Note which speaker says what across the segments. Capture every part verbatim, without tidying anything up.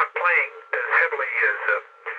Speaker 1: not playing as heavily as, uh,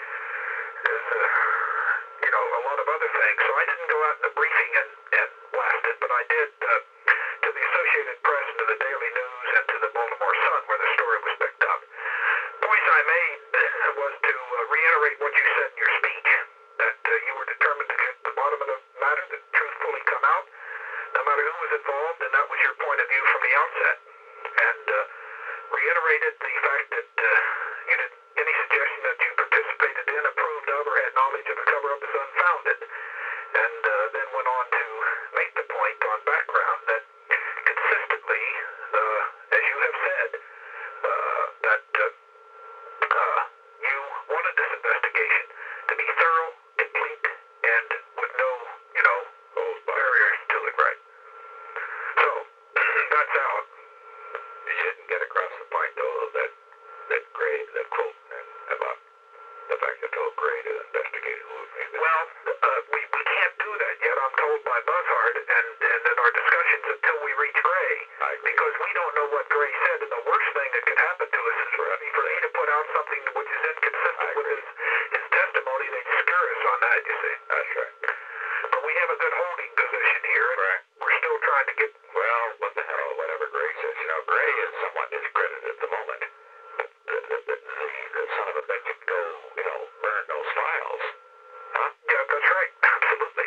Speaker 1: as uh, you know, a lot of other things. So I didn't go out in the briefing and, and blast it, but I did uh, to the Associated Press and to the Daily News and to the Baltimore Sun where the story was picked up. The point I made was to uh, reiterate what you said in your speech, that uh, you were determined to get to the bottom of the matter, that truth fully come out, no matter who was involved, and that was your point of view from the outset. And uh, reiterated the fact that uh, you did any suggestion that you participated in, approved of, or had knowledge of a cover-up is unfounded. And uh, then went on to make the point on background that consistently, uh, as you have said, uh, that uh, uh, you wanted this investigation to be thorough, complete, and with no, you know, barriers to it, right? So, that's out.
Speaker 2: You didn't get across the point, though, that that Gray, that quote about the fact that Bill Gray to investigate who made this.
Speaker 1: Well, uh, we, we can't do that yet, I'm told by Buzzard, and, and in our discussions until we reach Gray, because we don't know what Gray said, and the worst thing that could happen to us is for me, for me to put out something which is inconsistent with his, his testimony. They'd scare us on that, you see.
Speaker 2: That's right.
Speaker 1: But we have a good holding position here, and
Speaker 2: right.
Speaker 1: we're still trying to get...
Speaker 2: Well, what the hell, whatever Gray says. You know, Gray is somewhat discredited at the moment. The, the, the, the, the son of a bitch could go, you know, burn those files. Huh?
Speaker 1: Yeah, that's right. Absolutely.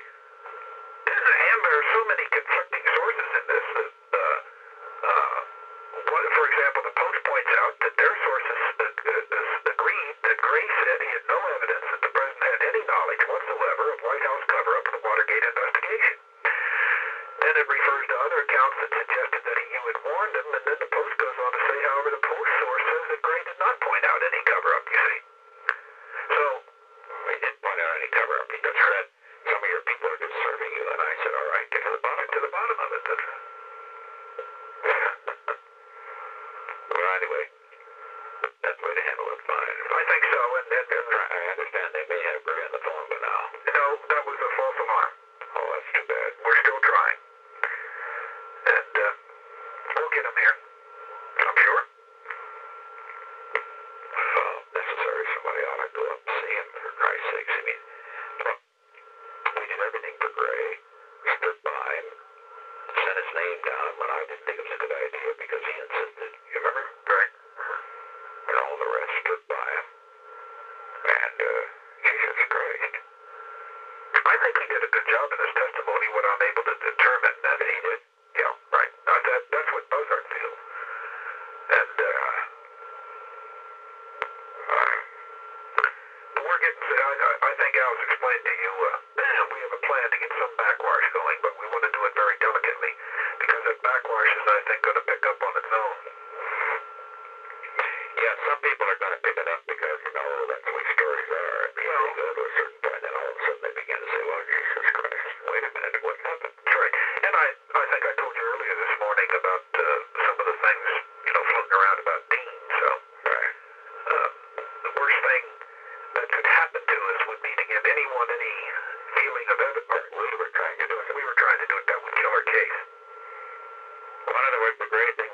Speaker 1: And there are so many conflicting sources in this that, uh, uh, what, for example, the Post points out that their sources uh, uh, agreed that Gray said he had no evidence that the president had any knowledge whatsoever of White House cover-up of the Watergate investigation. Then it refers to other accounts that suggested that he, you had warned him, and then the Post goes on to say, however, the Post source says that Gray did not point out any cover-up, you see. So,
Speaker 2: he didn't point out any cover-up. He just said, some of your people are disturbing you, and I said, all right, get to the bottom,
Speaker 1: to the bottom of it. That's
Speaker 2: well, anyway, that's the way to handle it, fine.
Speaker 1: I think so, and, and uh,
Speaker 2: I understand they may have Gray on the phone, but now.
Speaker 1: no, that was a false alarm.
Speaker 2: Oh, that's too bad.
Speaker 1: We're still trying. And uh, we'll get him here. I'm sure.
Speaker 2: Well, necessary, somebody ought to go up and see him, for Christ's sakes. I mean, look, we did everything for Gray. We stood by him, sent his name down when I didn't think it was a good idea because he insisted. You remember?
Speaker 1: Right.
Speaker 2: And all the rest stood by him. And, uh, Jesus Christ.
Speaker 1: I think he did a good job in his testimony, what I'm able to determine that he did. Yeah, right. Uh, that, that's what Buzzard feels. And, uh, uh, we're getting, I, I I think Al's explained to you, uh, we have a plan to get some backwash going, but we want to do it very delicately, because that backwash is, I think, going to pick up on its own.
Speaker 2: Yeah, some people are going to pick it up because, you know, that's the way stories are. And
Speaker 1: Well,
Speaker 2: they go to a certain point, and all of a sudden they begin to say, well, Jesus Christ, wait a minute, what happened?
Speaker 1: That's right. And I, I think I told you earlier this morning about uh, some of the things, you know, floating around about Dean. So,
Speaker 2: Right.
Speaker 1: uh, the worst thing that could happen to us would be to give anyone any feeling of evidence.
Speaker 2: We were trying to do it.
Speaker 1: We were trying to do it. That would kill our case.
Speaker 2: Well, in other words, the great